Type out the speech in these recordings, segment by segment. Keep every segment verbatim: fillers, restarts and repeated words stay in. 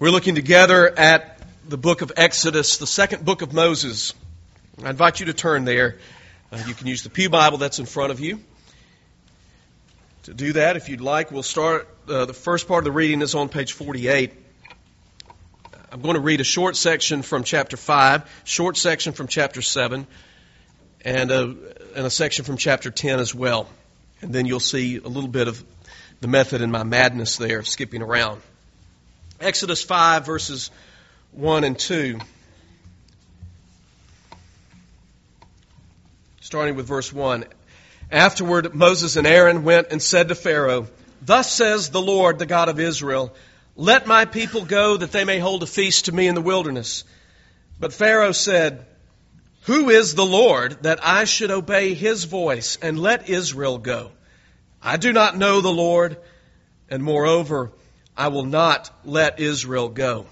We're looking together at the book of Exodus, the second book of Moses. I invite you to turn there. Uh, you can use the Pew Bible that's in front of you. To do that, if you'd like, we'll start. Uh, the first part of the reading is on page forty-eight. I'm going to read a short section from chapter five, short section from chapter seven, and a, and a section from chapter ten as well. And then you'll see a little bit of the method in my madness there, skipping around. Exodus five, verses one and two. Starting with verse one. Afterward, Moses and Aaron went and said to Pharaoh, "Thus says the Lord, the God of Israel, let my people go that they may hold a feast to me in the wilderness." But Pharaoh said, "Who is the Lord that I should obey his voice and let Israel go? I do not know the Lord, and moreover, I will not let Israel go."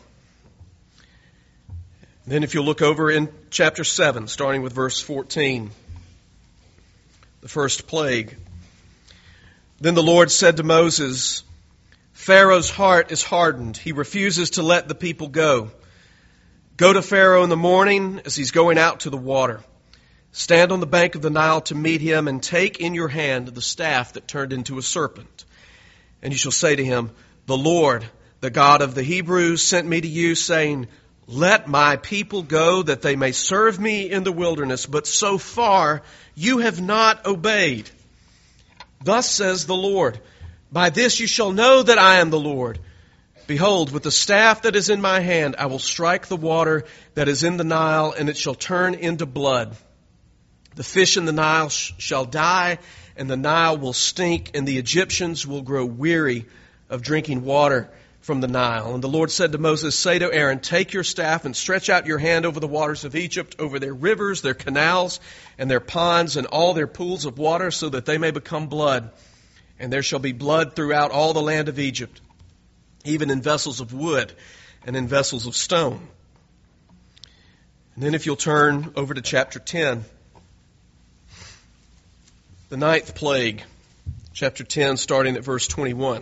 Then if you'll look over in chapter seven, starting with verse fourteen, the first plague. Then the Lord said to Moses, "Pharaoh's heart is hardened. He refuses to let the people go. Go to Pharaoh in the morning as he's going out to the water. Stand on the bank of the Nile to meet him and take in your hand the staff that turned into a serpent. And you shall say to him, 'The Lord, the God of the Hebrews, sent me to you, saying, let my people go that they may serve me in the wilderness. But so far you have not obeyed. Thus says the Lord, by this you shall know that I am the Lord. Behold, with the staff that is in my hand, I will strike the water that is in the Nile, and it shall turn into blood. The fish in the Nile sh- shall die, and the Nile will stink, and the Egyptians will grow weary of drinking water from the Nile. And the Lord said to Moses, say to Aaron, take your staff and stretch out your hand over the waters of Egypt, over their rivers, their canals, and their ponds, and all their pools of water, so that they may become blood. And there shall be blood throughout all the land of Egypt, even in vessels of wood and in vessels of stone. And then if you'll turn over to chapter ten, the ninth plague, chapter ten, starting at verse twenty-one.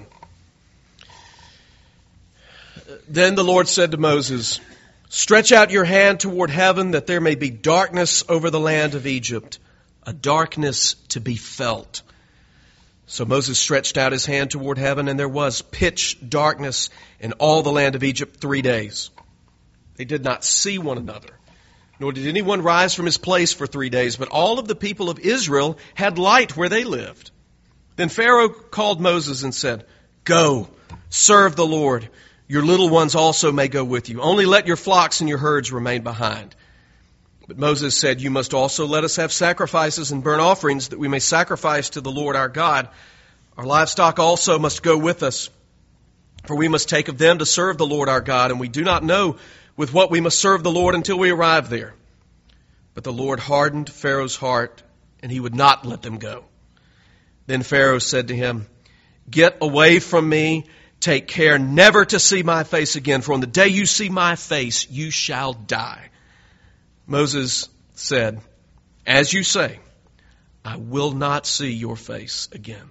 Then the Lord said to Moses, stretch out your hand toward heaven, that there may be darkness over the land of Egypt, a darkness to be felt. So Moses stretched out his hand toward heaven, and there was pitch darkness in all the land of Egypt three days. They did not see one another, nor did anyone rise from his place for three days. But all of the people of Israel had light where they lived. Then Pharaoh called Moses and said, go, serve the Lord. Your little ones also may go with you. Only let your flocks and your herds remain behind. But Moses said, you must also let us have sacrifices and burnt offerings, that we may sacrifice to the Lord our God. Our livestock also must go with us, for we must take of them to serve the Lord our God, and we do not know with what we must serve the Lord until we arrive there. But the Lord hardened Pharaoh's heart, and he would not let them go. Then Pharaoh said to him, get away from me. Take care never to see my face again, for on the day you see my face, you shall die. Moses said, as you say, I will not see your face again.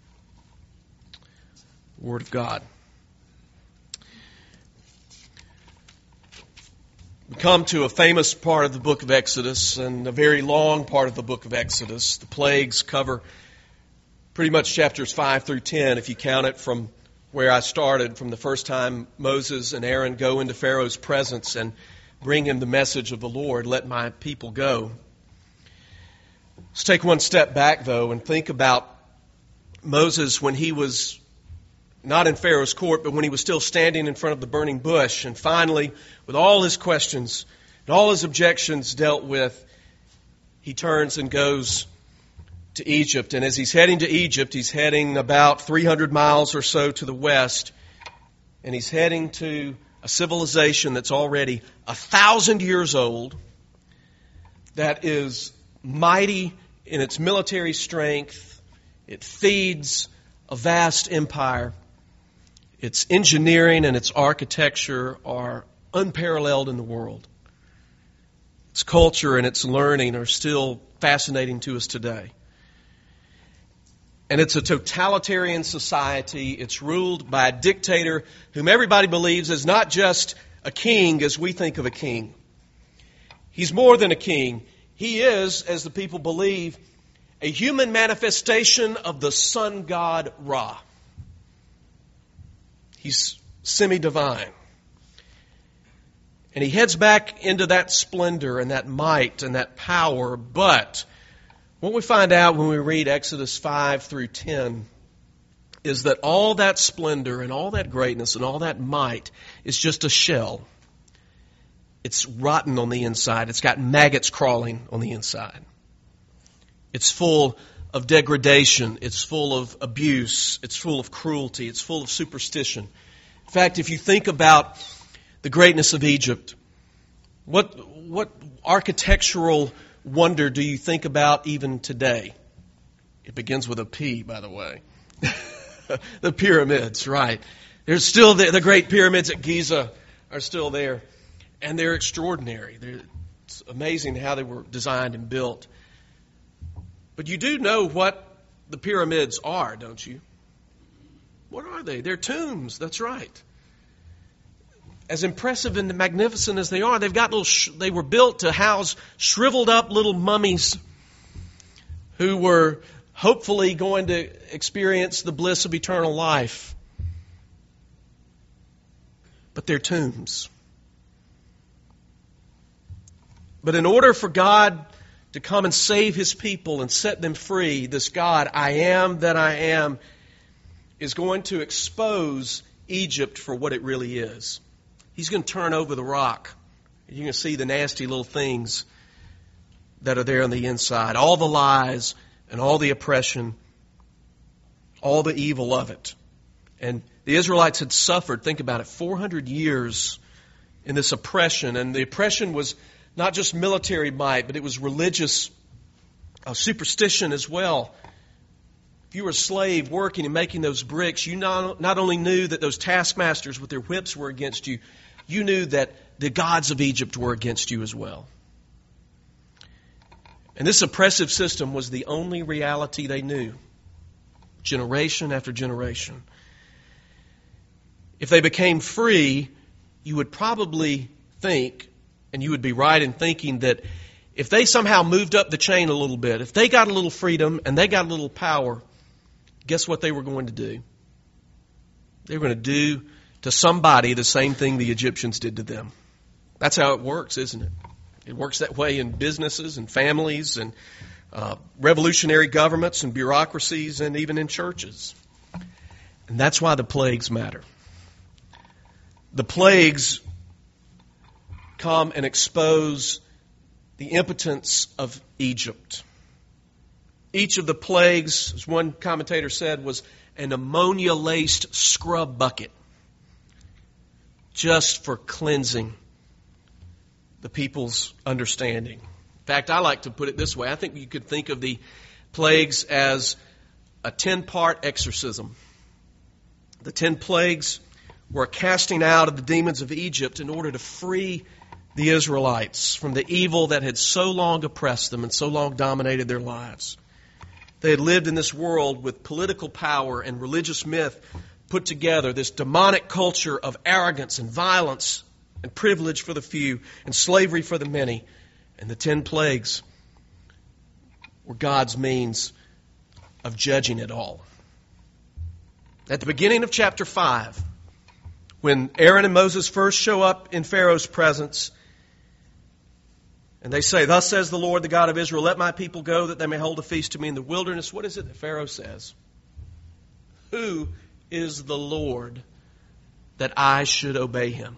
Word of God. We come to a famous part of the book of Exodus, and a very long part of the book of Exodus. The plagues cover pretty much chapters five through ten, if you count it from where I started, from the first time Moses and Aaron go into Pharaoh's presence and bring him the message of the Lord, let my people go. Let's take one step back, though, and think about Moses when he was not in Pharaoh's court, but when he was still standing in front of the burning bush. And finally, with all his questions and all his objections dealt with, he turns and goes to Egypt. And as he's heading to Egypt, he's heading about three hundred miles or so to the west. And he's heading to a civilization that's already a thousand years old, that is mighty in its military strength. It feeds a vast empire. Its engineering and its architecture are unparalleled in the world. Its culture and its learning are still fascinating to us today. And it's a totalitarian society. It's ruled by a dictator whom everybody believes is not just a king as we think of a king. He's more than a king. He is, as the people believe, a human manifestation of the sun god Ra. He's semi-divine. And he heads back into that splendor and that might and that power. But what we find out when we read Exodus five through ten is that all that splendor and all that greatness and all that might is just a shell. It's rotten on the inside. It's got maggots crawling on the inside. It's full of degradation. It's full of abuse. It's full of cruelty. It's full of superstition. In fact, if you think about the greatness of Egypt, what, what architectural wonder do you think about even today? It begins with a P, by the way. The pyramids, right. There's still the, the great pyramids at Giza are still there. And they're extraordinary. They're, it's amazing how they were designed and built. But you do know what the pyramids are, don't you? What are they? They're tombs, that's right. As impressive and magnificent as they are, they've got little. Sh- they were built to house shriveled up little mummies who were hopefully going to experience the bliss of eternal life. But they're tombs. But in order for God to come and save His people and set them free, this God, I am that I am, is going to expose Egypt for what it really is. He's going to turn over the rock. You're going to see the nasty little things that are there on the inside. All the lies and all the oppression, all the evil of it. And the Israelites had suffered, think about it, four hundred years in this oppression. And the oppression was not just military might, but it was religious uh, superstition as well. If you were a slave working and making those bricks, you not, not only knew that those taskmasters with their whips were against you, you knew that the gods of Egypt were against you as well. And this oppressive system was the only reality they knew, generation after generation. If they became free, you would probably think, and you would be right in thinking, that if they somehow moved up the chain a little bit, if they got a little freedom and they got a little power, guess what they were going to do? They were going to do to somebody the same thing the Egyptians did to them. That's how it works, isn't it? It works that way in businesses and families and uh, revolutionary governments and bureaucracies and even in churches. And that's why the plagues matter. The plagues come and expose the impotence of Egypt. Each of the plagues, as one commentator said, was an ammonia-laced scrub bucket just for cleansing the people's understanding. In fact, I like to put it this way. I think you could think of the plagues as a ten-part exorcism. The ten plagues were a casting out of the demons of Egypt in order to free the Israelites from the evil that had so long oppressed them and so long dominated their lives. They had lived in this world with political power and religious myth put together, this demonic culture of arrogance and violence and privilege for the few and slavery for the many. And the ten plagues were God's means of judging it all. At the beginning of chapter five, when Aaron and Moses first show up in Pharaoh's presence, and they say, "Thus says the Lord, the God of Israel, let my people go that they may hold a feast to me in the wilderness." What is it that Pharaoh says? Who is the Lord that I should obey him?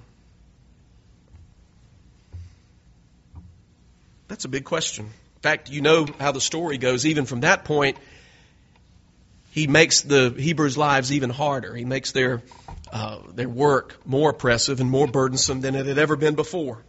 That's a big question. In fact, you know how the story goes. Even from that point, he makes the Hebrews' lives even harder. He makes their uh, their work more oppressive and more burdensome than it had ever been before.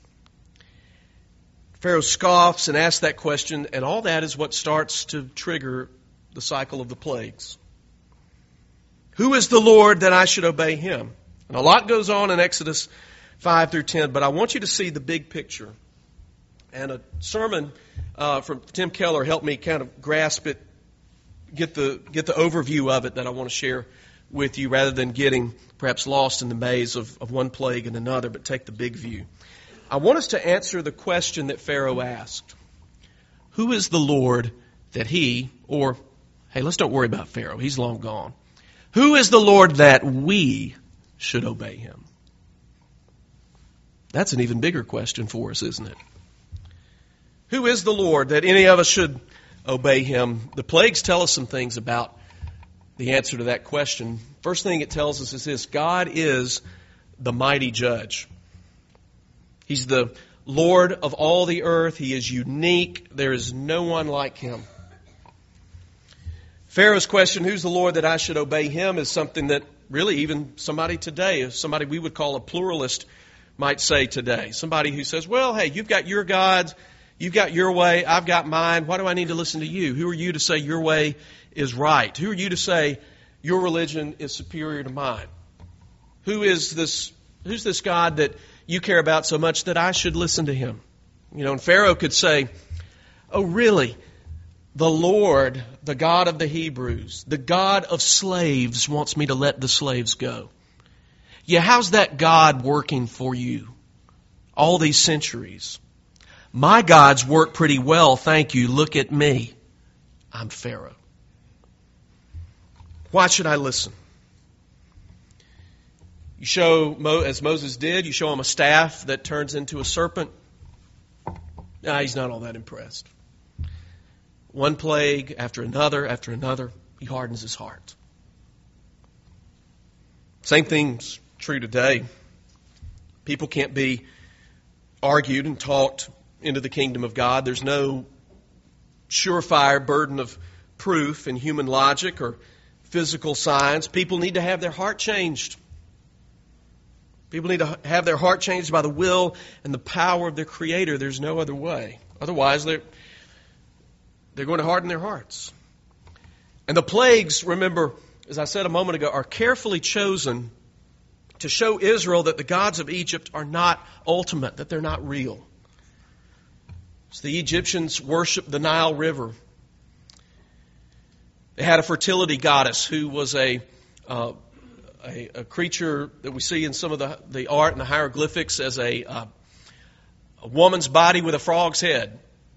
Pharaoh scoffs and asks that question, and all that is what starts to trigger the cycle of the plagues. Who is the Lord that I should obey him? And a lot goes on in Exodus five through ten, but I want you to see the big picture. And a sermon uh, from Tim Keller helped me kind of grasp it get the get the overview of it that I want to share with you, rather than getting perhaps lost in the maze of, of one plague and another, but take the big view. I want us to answer the question that Pharaoh asked. Who is the Lord that he, or, hey, let's don't worry about Pharaoh. He's long gone. Who is the Lord that we should obey him? That's an even bigger question for us, isn't it? Who is the Lord that any of us should obey him? The plagues tell us some things about the answer to that question. First thing it tells us is this: God is the mighty judge. He's the Lord of all the earth. He is unique. There is no one like him. Pharaoh's question, who's the Lord that I should obey him, is something that really even somebody today, somebody we would call a pluralist, might say today. Somebody who says, well, hey, you've got your gods, you've got your way, I've got mine. Why do I need to listen to you? Who are you to say your way is right? Who are you to say your religion is superior to mine? Who is this, who's this God that you care about so much that I should listen to him? You know, and Pharaoh could say, oh, really? The Lord, the God of the Hebrews, the God of slaves, wants me to let the slaves go. Yeah, how's that God working for you all these centuries? My God's worked pretty well, thank you. Look at me. I'm Pharaoh. Why should I listen? You show, as Moses did, you show him a staff that turns into a serpent. Nah, he's not all that impressed. One plague after another after another, he hardens his heart. Same thing's true today. People can't be argued and talked into the kingdom of God. There's no surefire burden of proof in human logic or physical science. People need to have their heart changed. People need to have their heart changed by the will and the power of their Creator. There's no other way. Otherwise, they're, they're going to harden their hearts. And the plagues, remember, as I said a moment ago, are carefully chosen to show Israel that the gods of Egypt are not ultimate, that they're not real. So the Egyptians worshiped the Nile River. They had a fertility goddess who was a... Uh, A, a creature that we see in some of the, the art and the hieroglyphics as a, uh, a woman's body with a frog's head.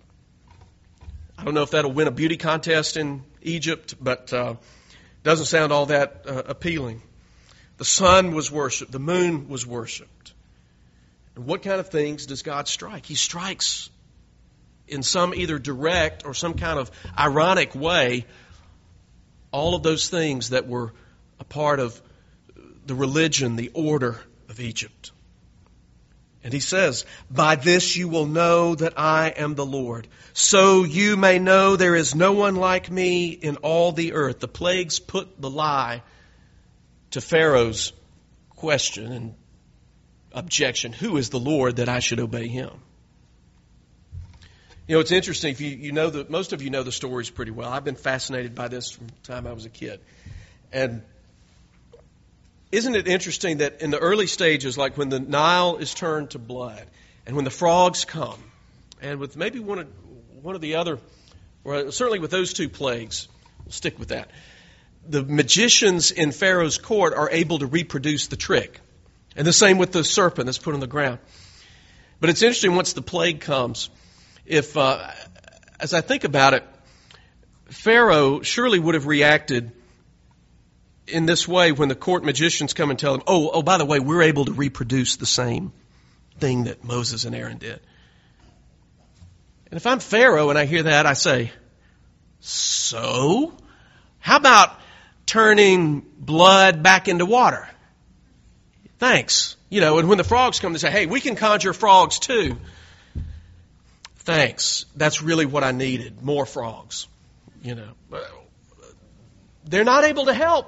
I don't know if that'll win a beauty contest in Egypt, but uh, doesn't sound all that uh, appealing. The sun was worshipped. The moon was worshipped. And what kind of things does God strike? He strikes in some either direct or some kind of ironic way all of those things that were a part of the religion, the order of Egypt. And he says, by this you will know that I am the Lord. So you may know there is no one like me in all the earth. The plagues put the lie to Pharaoh's question and objection. Who is the Lord that I should obey him? You know, it's interesting. If you, you know the, most of you know the stories pretty well. I've been fascinated by this from the time I was a kid. And isn't it interesting that in the early stages, like when the Nile is turned to blood, and when the frogs come, and with maybe one of, one of the other, or certainly with those two plagues, we'll stick with that, the magicians in Pharaoh's court are able to reproduce the trick. And the same with the serpent that's put on the ground. But it's interesting once the plague comes, if, uh, as I think about it, Pharaoh surely would have reacted in this way when the court magicians come and tell them, oh, oh, by the way, we're able to reproduce the same thing that Moses and Aaron did. And if I'm Pharaoh and I hear that, I say, so? How about turning blood back into water? Thanks. You know, and when the frogs come, they say, hey, we can conjure frogs too. Thanks. That's really what I needed. More frogs. You know, they're not able to help.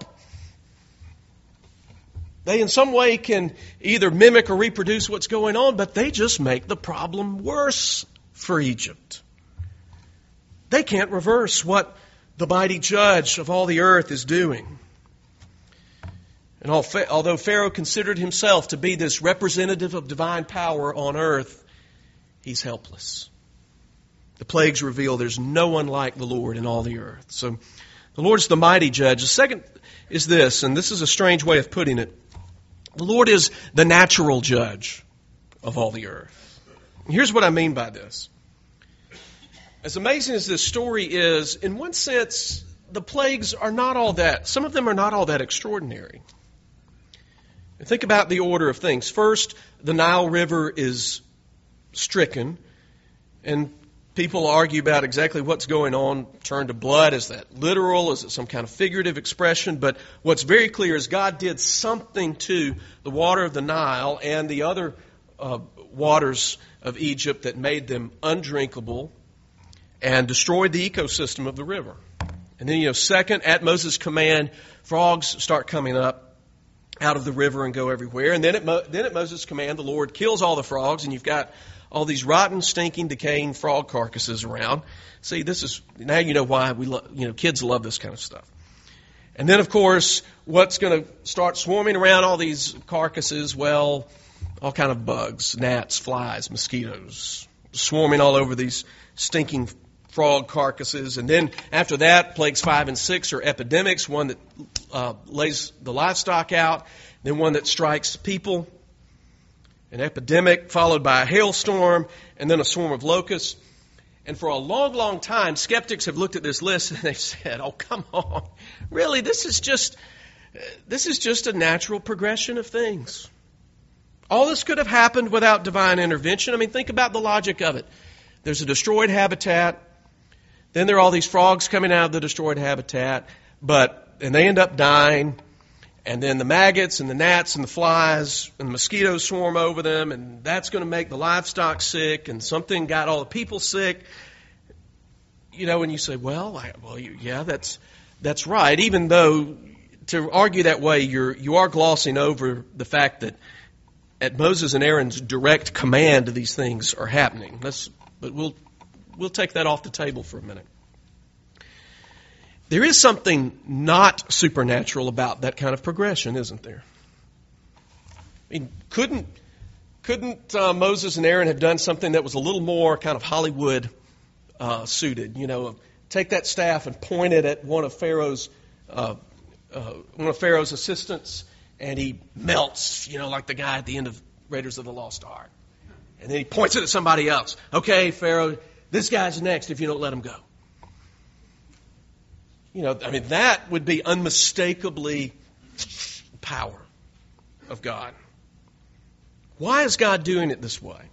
They in some way can either mimic or reproduce what's going on, but they just make the problem worse for Egypt. They can't reverse what the mighty judge of all the earth is doing. And although Pharaoh considered himself to be this representative of divine power on earth, he's helpless. The plagues reveal there's no one like the Lord in all the earth. So The Lord's the mighty judge. The second is this, and this is a strange way of putting it. The Lord is the natural judge of all the earth. Here's what I mean by this. As amazing as this story is, in one sense, the plagues are not all that, some of them are not all that extraordinary. Think about the order of things. First, the Nile River is stricken, and people argue about exactly what's going on. Turn to blood. Is that literal? Is it some kind of figurative expression? But what's very clear is God did something to the water of the Nile and the other uh, waters of Egypt that made them undrinkable and destroyed the ecosystem of the river. And then, you know, second, at Moses' command, frogs start coming up out of the river and go everywhere. And then at, Mo- then at Moses' command, the Lord kills all the frogs, and you've got all these rotten, stinking, decaying frog carcasses around. See, this is, now you know why we lo- you know, kids love this kind of stuff. And then, of course, what's going to start swarming around all these carcasses? Well, all kind of bugs, gnats, flies, mosquitoes, swarming all over these stinking frog carcasses. And then after that, plagues five and six are epidemics, one that uh, lays the livestock out, then one that strikes people. An epidemic followed by a hailstorm, and then a swarm of locusts. And for a long, long time, skeptics have looked at this list and they've said, oh, come on. Really, this is just this is just a natural progression of things. All this could have happened without divine intervention. I mean, think about the logic of it. There's a destroyed habitat. Then there are all these frogs coming out of the destroyed habitat, but and they end up dying. And then the maggots and the gnats and the flies and the mosquitoes swarm over them, and that's going to make the livestock sick, and something got all the people sick. You know, and you say, well, I, well, yeah, that's that's right. Even though to argue that way, you're you are glossing over the fact that at Moses and Aaron's direct command, these things are happening. Let's, but we'll we'll take that off the table for a minute. There is something not supernatural about that kind of progression, isn't there? I mean, couldn't couldn't uh, Moses and Aaron have done something that was a little more kind of Hollywood uh, suited? You know, take that staff and point it at one of Pharaoh's uh, uh, one of Pharaoh's assistants, and he melts. You know, like the guy at the end of Raiders of the Lost Ark. And then he points it at somebody else. Okay, Pharaoh, this guy's next if you don't let him go. You know, I mean, that would be unmistakably power of God. Why is God doing it this way?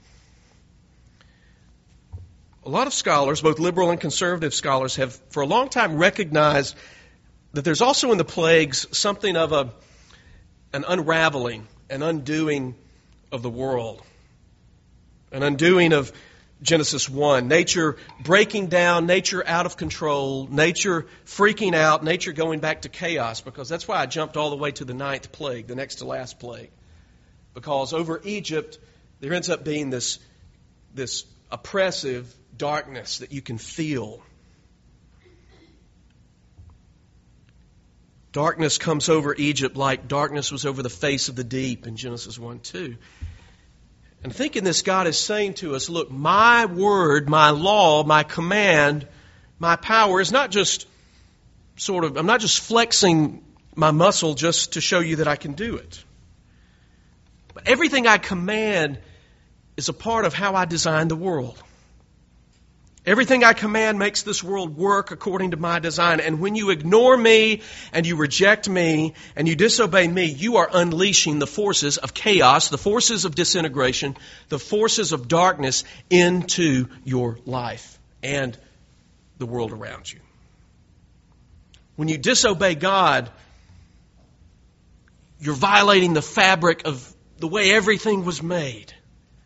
A lot of scholars, both liberal and conservative scholars, have for a long time recognized that there's also in the plagues something of a an unraveling, an undoing of the world, an undoing of Genesis one, nature breaking down, nature out of control, nature freaking out, nature going back to chaos, because that's why I jumped all the way to the ninth plague, the next to last plague. Because over Egypt, there ends up being this, this oppressive darkness that you can feel. Darkness comes over Egypt like darkness was over the face of the deep in Genesis one two. And I think in this, God is saying to us, look, my word, my law, my command, my power is not just sort of, I'm not just flexing my muscle just to show you that I can do it. But everything I command is a part of how I design the world. Everything I command makes this world work according to my design. And when you ignore me and you reject me and you disobey me, you are unleashing the forces of chaos, the forces of disintegration, the forces of darkness into your life and the world around you. When you disobey God, you're violating the fabric of the way everything was made.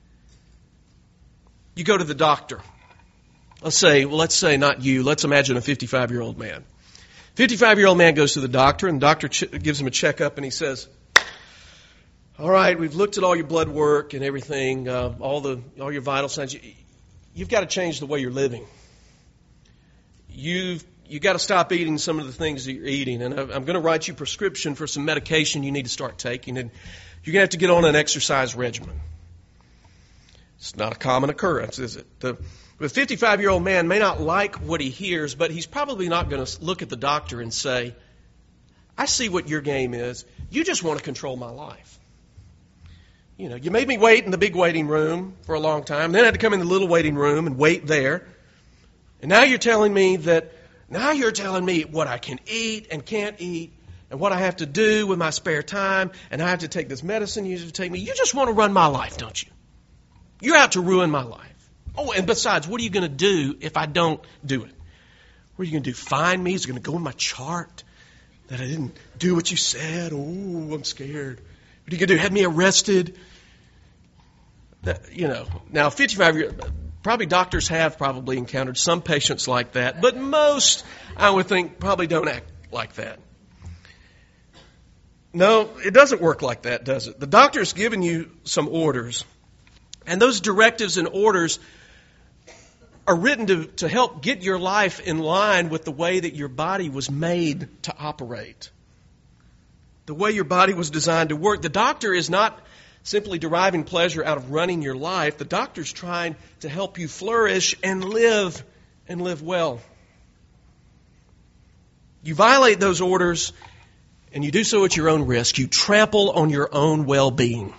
You go to the doctor. Let's say, well, let's say not you. Let's imagine a fifty-five-year-old man. fifty-five-year-old man goes to the doctor, and the doctor ch- gives him a checkup, and he says, all right, we've looked at all your blood work and everything, uh, all the all your vital signs. You, you've got to change the way you're living. You've you got to stop eating some of the things that you're eating, and I'm going to write you a prescription for some medication you need to start taking, and you're going to have to get on an exercise regimen. It's not a common occurrence, is it? The, the fifty-five-year-old man may not like what he hears, but he's probably not going to look at the doctor and say, I see what your game is. You just want to control my life. You know, you made me wait in the big waiting room for a long time. Then I had to come in the little waiting room and wait there. And now you're telling me that, now you're telling me what I can eat and can't eat and what I have to do with my spare time. And I have to take this medicine you have to take me. You just want to run my life, don't you? You're out to ruin my life. Oh, and besides, what are you going to do if I don't do it? What are you going to do? Fine me? Is it going to go in my chart that I didn't do what you said? Oh, I'm scared. What are you going to do? Have me arrested? That, you know, now fifty-five years, probably doctors have probably encountered some patients like that, but most, I would think, probably don't act like that. No, it doesn't work like that, does it? The doctor's given you some orders, and those directives and orders are written to, to help get your life in line with the way that your body was made to operate. The way your body was designed to work. The doctor is not simply deriving pleasure out of running your life. The doctor's trying to help you flourish and live and live well. You violate those orders, and you do so at your own risk. You trample on your own well-being.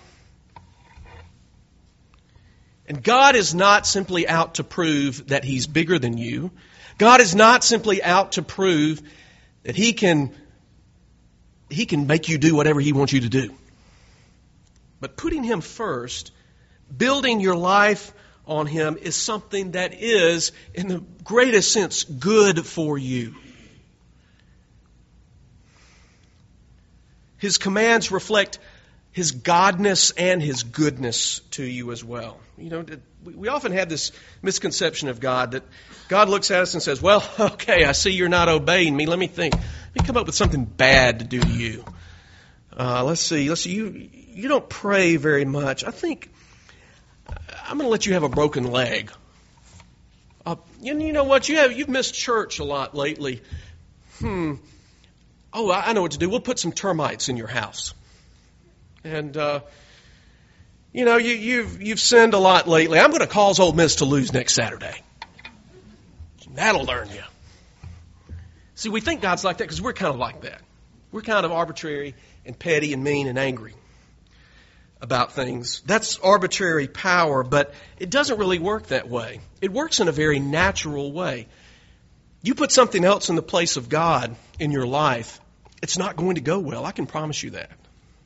And God is not simply out to prove that He's bigger than you. God is not simply out to prove that He can, He can make you do whatever He wants you to do. But putting Him first, building your life on Him, is something that is, in the greatest sense, good for you. His commands reflect His godness and His goodness to you as well. You know, we often have this misconception of God that God looks at us and says, well, okay, I see you're not obeying me. Let me think. Let me come up with something bad to do to you. Uh, let's see. Let's see. You, you don't pray very much. I think I'm going to let you have a broken leg. Uh, you, you know what? You have, you've missed church a lot lately. Hmm. Oh, I, I know what to do. We'll put some termites in your house. And, uh, you know, you, you've you've sinned a lot lately. I'm going to cause Ole Miss to lose next Saturday. That'll learn you. See, we think God's like that because we're kind of like that. We're kind of arbitrary and petty and mean and angry about things. That's arbitrary power, but it doesn't really work that way. It works in a very natural way. You put something else in the place of God in your life, it's not going to go well. I can promise you that.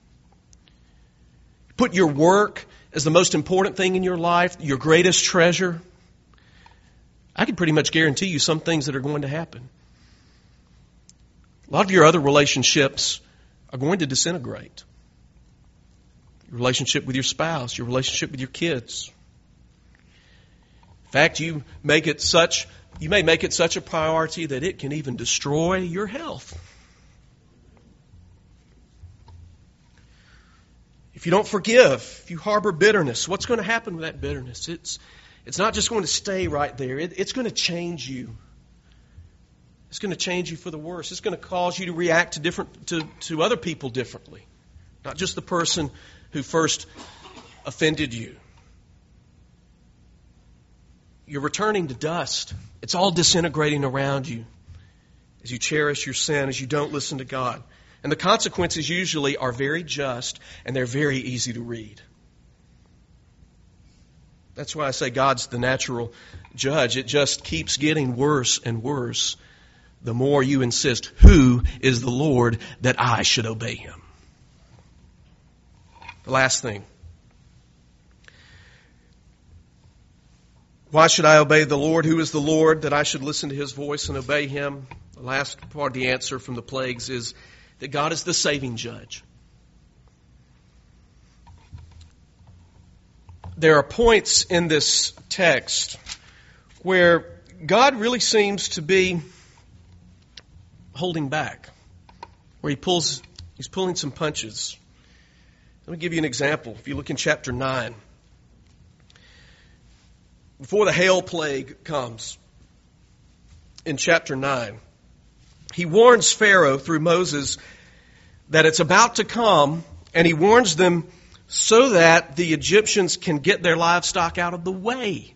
Put your work as the most important thing in your life, your greatest treasure, I can pretty much guarantee you some things that are going to happen. A lot of your other relationships are going to disintegrate. Your relationship with your spouse, your relationship with your kids. In fact, you make it such, you may make it such a priority that it can even destroy your health. If you don't forgive, if you harbor bitterness, what's going to happen with that bitterness? It's it's not just going to stay right there. It, it's going to change you. It's going to change you for the worse. It's going to cause you to react to different to, to other people differently. Not just the person who first offended you. You're returning to dust. It's all disintegrating around you as you cherish your sin, as you don't listen to God. And the consequences usually are very just, and they're very easy to read. That's why I say God's the natural judge. It just keeps getting worse and worse the more you insist, who is the Lord that I should obey Him? The last thing. Why should I obey the Lord? Who is the Lord that I should listen to His voice and obey Him? The last part of the answer from the plagues is that God is the saving judge. There are points in this text where God really seems to be holding back, where he pulls, he's pulling some punches. Let me give you an example. If you look in chapter nine, before the hail plague comes, in chapter nine, he warns Pharaoh through Moses that it's about to come, and he warns them so that the Egyptians can get their livestock out of the way.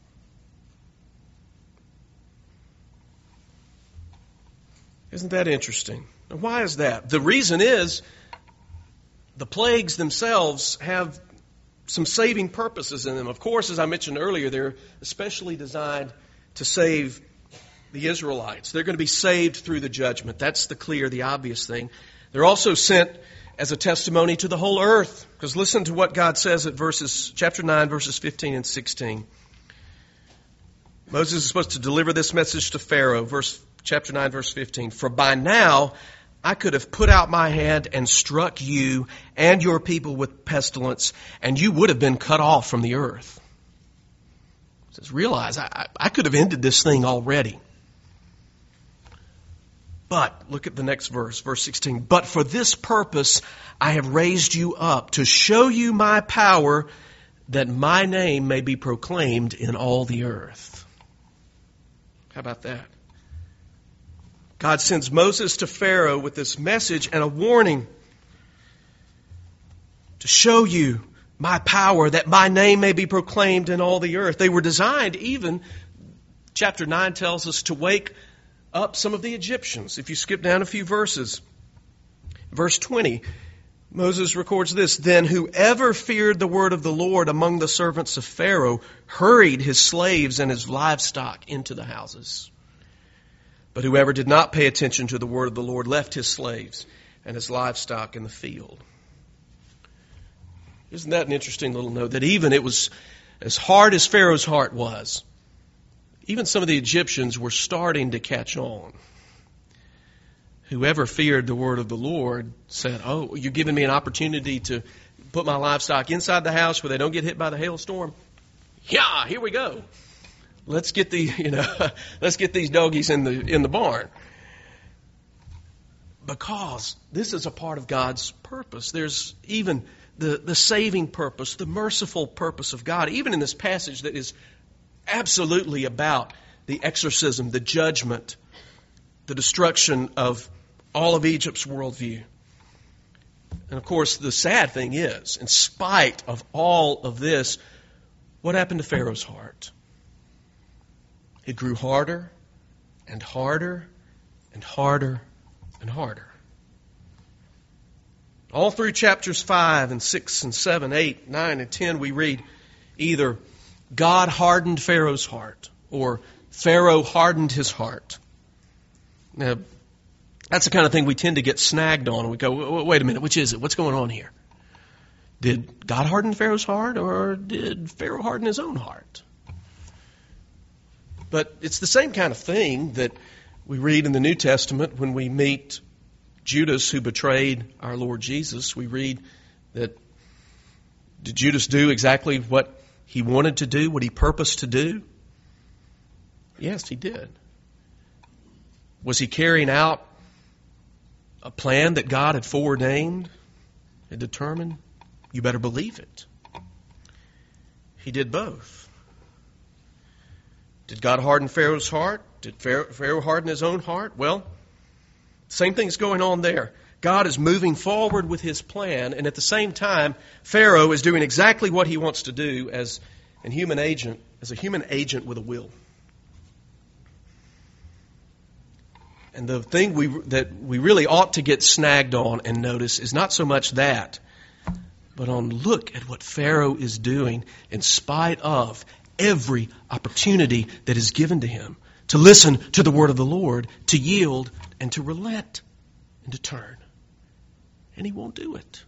Isn't that interesting? And why is that? The reason is the plagues themselves have some saving purposes in them. Of course, as I mentioned earlier, they're especially designed to save the Israelites. They're going to be saved through the judgment. That's the clear, the obvious thing. They're also sent as a testimony to the whole earth. Because listen to what God says at verses, chapter nine, verses fifteen and sixteen. Moses is supposed to deliver this message to Pharaoh, verse chapter nine, verse fifteen. For by now I could have put out my hand and struck you and your people with pestilence, and you would have been cut off from the earth. He says, realize, I, I could have ended this thing already. But, look at the next verse, verse sixteen. But for this purpose I have raised you up, to show you my power, that my name may be proclaimed in all the earth. How about that? God sends Moses to Pharaoh with this message and a warning to show you my power, that my name may be proclaimed in all the earth. They were designed even, chapter nine tells us, to wake up some of the Egyptians. If you skip down a few verses, verse twenty, Moses records this: Then whoever feared the word of the Lord among the servants of Pharaoh hurried his slaves and his livestock into the houses. But whoever did not pay attention to the word of the Lord left his slaves and his livestock in the field. Isn't that an interesting little note? That even it was as hard as Pharaoh's heart was, even some of the Egyptians were starting to catch on. Whoever feared the word of the Lord said, oh, you're giving me an opportunity to put my livestock inside the house where they don't get hit by the hailstorm? Yeah, here we go. Let's get the, you know, let's get these doggies in the in the barn. Because this is a part of God's purpose. There's even the, the saving purpose, the merciful purpose of God, even in this passage that is absolutely about the exorcism, the judgment, the destruction of all of Egypt's worldview. And of course, the sad thing is, in spite of all of this, what happened to Pharaoh's heart? It grew harder and harder and harder and harder. All through chapters five and six and seven, eight, nine, and ten, we read either God hardened Pharaoh's heart or Pharaoh hardened his heart. Now, that's the kind of thing we tend to get snagged on. We go, wait a minute, which is it? What's going on here? Did God harden Pharaoh's heart, or did Pharaoh harden his own heart? But it's the same kind of thing that we read in the New Testament when we meet Judas, who betrayed our Lord Jesus. We read that, did Judas do exactly what he wanted to do, what he purposed to do? Yes, he did. Was he carrying out a plan that God had foreordained and determined? You better believe it. He did both. Did God harden Pharaoh's heart? Did Pharaoh harden his own heart? Well, same thing's going on there. God is moving forward with his plan, and at the same time, Pharaoh is doing exactly what he wants to do as a human agent, as a human agent with a will. And the thing we that we really ought to get snagged on and notice is not so much that, but on look at what Pharaoh is doing in spite of every opportunity that is given to him to listen to the word of the Lord, to yield and to relent and to turn. And he won't do it.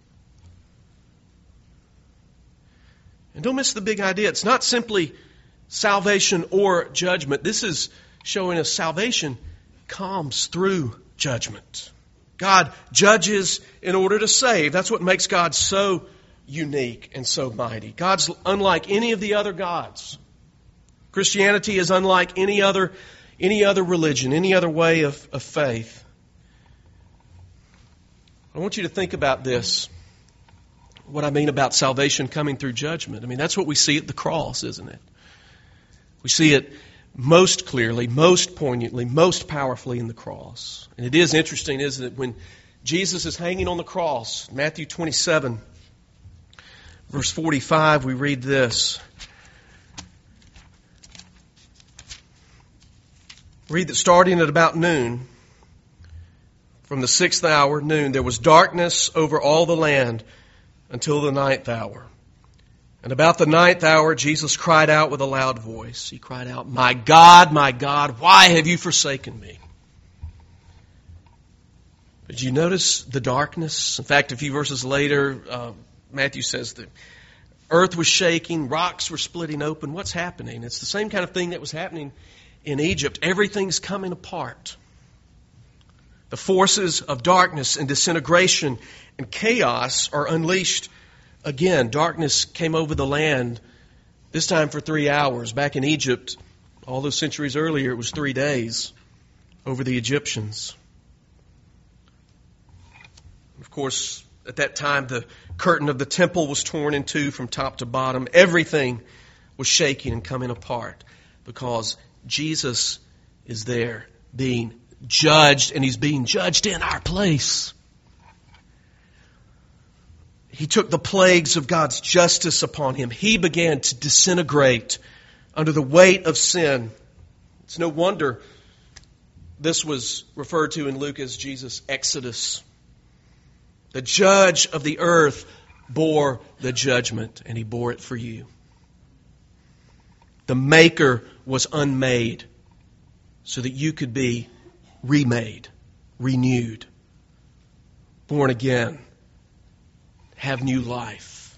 And don't miss the big idea. It's not simply salvation or judgment. This is showing us salvation comes through judgment. God judges in order to save. That's what makes God so unique and so mighty. God's unlike any of the other gods. Christianity is unlike any other any other religion, any other way of, of faith. I want you to think about this. What I mean about salvation coming through judgment. I mean, that's what we see at the cross, isn't it? We see it most clearly, most poignantly, most powerfully in the cross. And it is interesting, isn't it, when Jesus is hanging on the cross, Matthew twenty-seven, Verse forty-five, we read this. Read that starting at about noon, from the sixth hour, noon, there was darkness over all the land until the ninth hour. And about the ninth hour, Jesus cried out with a loud voice. He cried out, "My God, my God, why have you forsaken me?" Did you notice the darkness? In fact, a few verses later, uh, Matthew says the earth was shaking, rocks were splitting open. What's happening? It's the same kind of thing that was happening in Egypt. Everything's coming apart. The forces of darkness and disintegration and chaos are unleashed again. Darkness came over the land, this time for three hours. Back in Egypt, all those centuries earlier, it was three days over the Egyptians. Of course, at that time, the curtain of the temple was torn in two from top to bottom. Everything was shaking and coming apart because Jesus is there being judged, and He's being judged in our place. He took the plagues of God's justice upon Him. He began to disintegrate under the weight of sin. It's no wonder this was referred to in Luke as Jesus' Exodus. The judge of the earth bore the judgment, and He bore it for you. The Maker was unmade so that you could be remade, renewed, born again, have new life.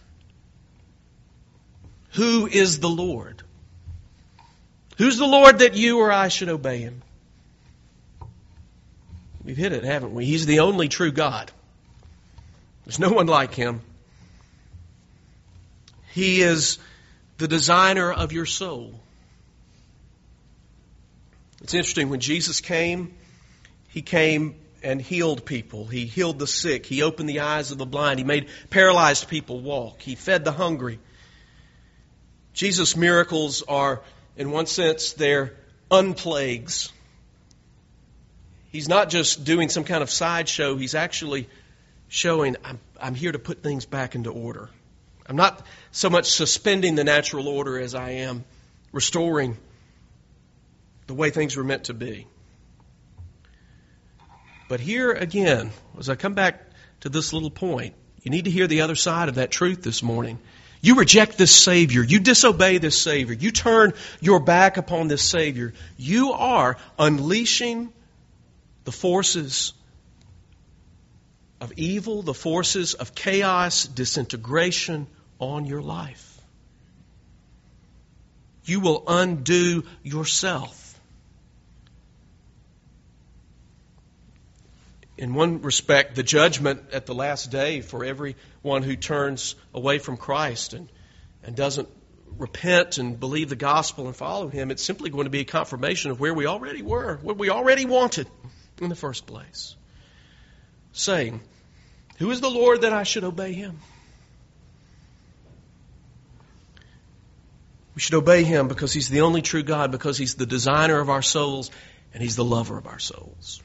Who is the Lord? Who's the Lord that you or I should obey Him? We've hit it, haven't we? He's the only true God. There's no one like Him. He is the designer of your soul. It's interesting, when Jesus came, He came and healed people. He healed the sick. He opened the eyes of the blind. He made paralyzed people walk. He fed the hungry. Jesus' miracles are, in one sense, they're unplagues. He's not just doing some kind of sideshow. He's actually showing, I'm, I'm here to put things back into order. I'm not so much suspending the natural order as I am restoring the way things were meant to be. But here again, as I come back to this little point, you need to hear the other side of that truth this morning. You reject this Savior. You disobey this Savior. You turn your back upon this Savior. You are unleashing the forces of evil, the forces of chaos, disintegration on your life. You will undo yourself. In one respect, the judgment at the last day for everyone who turns away from Christ and, and doesn't repent and believe the gospel and follow Him, it's simply going to be a confirmation of where we already were, what we already wanted in the first place. Saying, who is the Lord that I should obey Him? We should obey Him because He's the only true God, because He's the designer of our souls and He's the lover of our souls.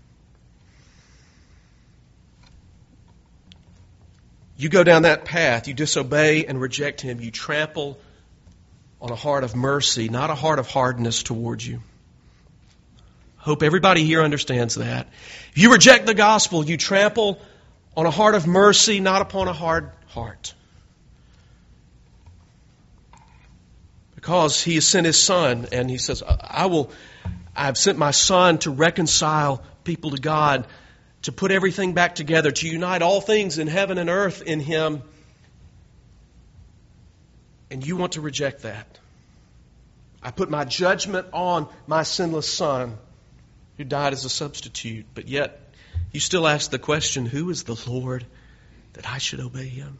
You go down that path, you disobey and reject Him, you trample on a heart of mercy, not a heart of hardness towards you. Hope everybody here understands that. If you reject the gospel, you trample on a heart of mercy, not upon a hard heart. Because He has sent His Son, and He says, I will, I've sent my Son to reconcile people to God, to put everything back together, to unite all things in heaven and earth in Him. And you want to reject that. I put my judgment on my sinless Son who died as a substitute. But yet, you still ask the question, who is the Lord that I should obey Him?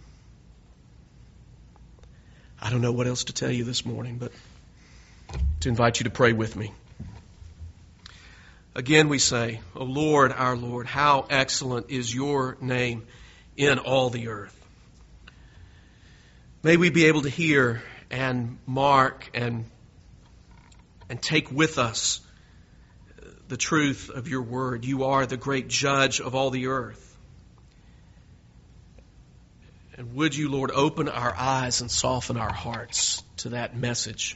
I don't know what else to tell you this morning, but to invite you to pray with me. Again we say, O Lord, our Lord, how excellent is your name in all the earth. May we be able to hear and mark and, and take with us the truth of your word. You are the great judge of all the earth. And would you, Lord, open our eyes and soften our hearts to that message?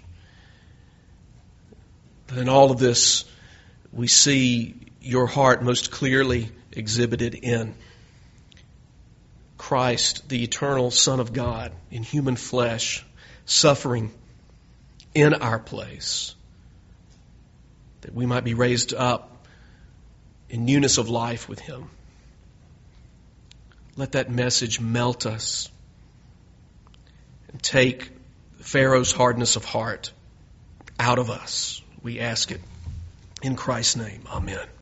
That in all of this, we see your heart most clearly exhibited in Christ, the eternal Son of God, in human flesh, suffering in our place, that we might be raised up in newness of life with Him. Let that message melt us and take Pharaoh's hardness of heart out of us. We ask it in Christ's name. Amen.